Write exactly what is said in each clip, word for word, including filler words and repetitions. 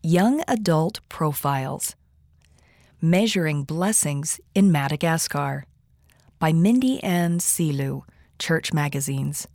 Young Adult Profiles: Measuring Blessings in Madagascar by Mindy Ann Silu, Church Magazines.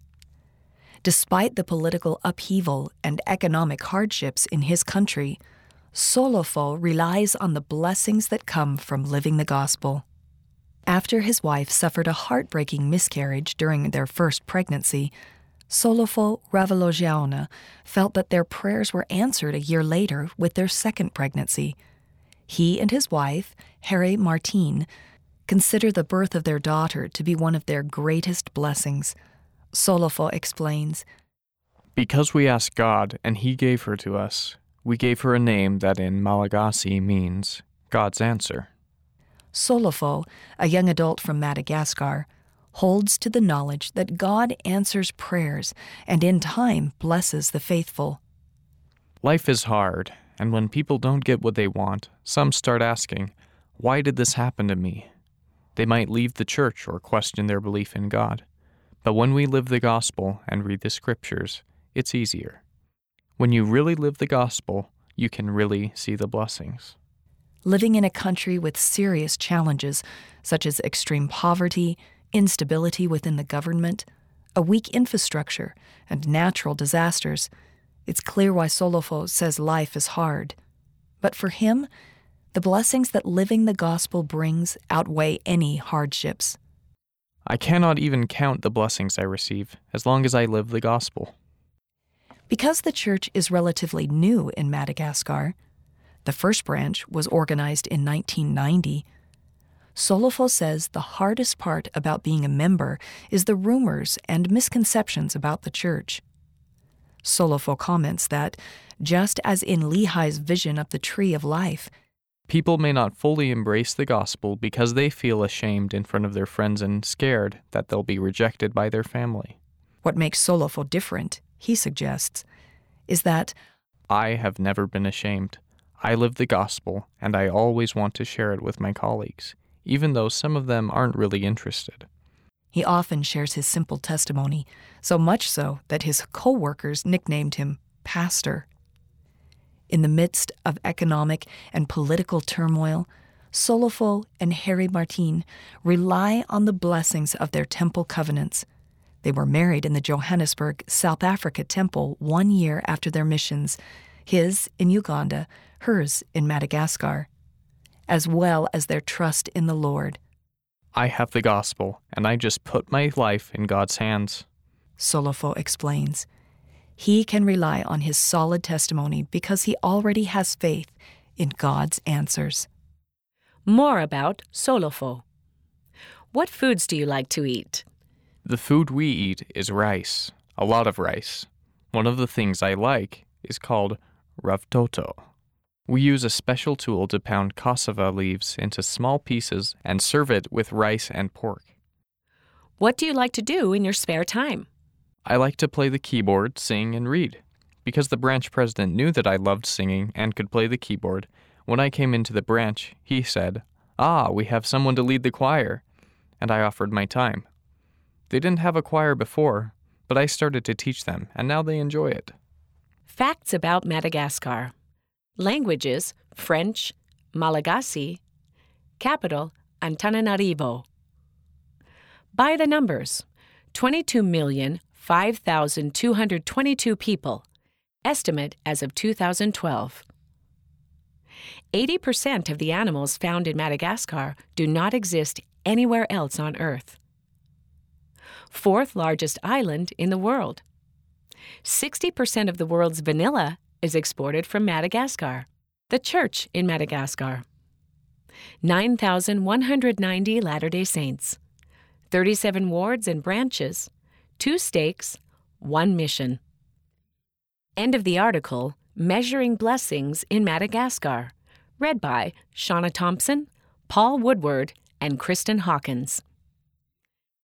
Despite the political upheaval and economic hardships in his country, Solofo relies on the blessings that come from living the gospel. After his wife suffered a heartbreaking miscarriage during their first pregnancy, Solofo Ravalogiana felt that their prayers were answered a year later with their second pregnancy. He and his wife, Harry Martin, consider the birth of their daughter to be one of their greatest blessings. Solofo explains, "Because we asked God and He gave her to us, we gave her a name that in Malagasy means God's answer." Solofo, a young adult from Madagascar, holds to the knowledge that God answers prayers and in time blesses the faithful. Life is hard, and when people don't get what they want, some start asking, "Why did this happen to me?" They might leave the church or question their belief in God. But when we live the gospel and read the scriptures, it's easier. When you really live the gospel, you can really see the blessings. Living in a country with serious challenges, such as extreme poverty, instability within the government, a weak infrastructure, and natural disasters, it's clear why Solofo says life is hard. But for him, the blessings that living the gospel brings outweigh any hardships. I cannot even count the blessings I receive as long as I live the gospel. Because the church is relatively new in Madagascar, the first branch was organized in nineteen ninety, Solofo says the hardest part about being a member is the rumors and misconceptions about the church. Solofo comments that, just as in Lehi's vision of the tree of life, people may not fully embrace the gospel because they feel ashamed in front of their friends and scared that they'll be rejected by their family. What makes Solofo different, he suggests, is that I have never been ashamed. I live the gospel, and I always want to share it with my colleagues, even though some of them aren't really interested. He often shares his simple testimony, so much so that his co-workers nicknamed him Pastor. In the midst of economic and political turmoil, Solofo and Harry Martin rely on the blessings of their temple covenants. They were married in the Johannesburg, South Africa temple one year after their missions, his in Uganda, hers in Madagascar, as well as their trust in the Lord. I have the gospel, and I just put my life in God's hands. Solofo explains. He can rely on his solid testimony because he already has faith in God's answers. More about Solofo. What foods do you like to eat? The food we eat is rice, a lot of rice. One of the things I like is called ravtoto. We use a special tool to pound cassava leaves into small pieces and serve it with rice and pork. What do you like to do in your spare time? I like to play the keyboard, sing, and read. Because the branch president knew that I loved singing and could play the keyboard, when I came into the branch, he said, "Ah, we have someone to lead the choir," and I offered my time. They didn't have a choir before, but I started to teach them, and now they enjoy it. Facts about Madagascar. Languages, French, Malagasy. Capital, Antananarivo. By the numbers, twenty-two million five thousand two hundred twenty-two people, estimate as of two thousand twelve. eighty percent of the animals found in Madagascar do not exist anywhere else on Earth. Fourth largest island in the world. sixty percent of the world's vanilla is exported from Madagascar. The church in Madagascar. nine thousand one hundred ninety Latter-day Saints. thirty-seven wards and branches. Two stakes, one mission. End of the article, Measuring Blessings in Madagascar, read by Shauna Thompson, Paul Woodward, and Kristen Hawkins.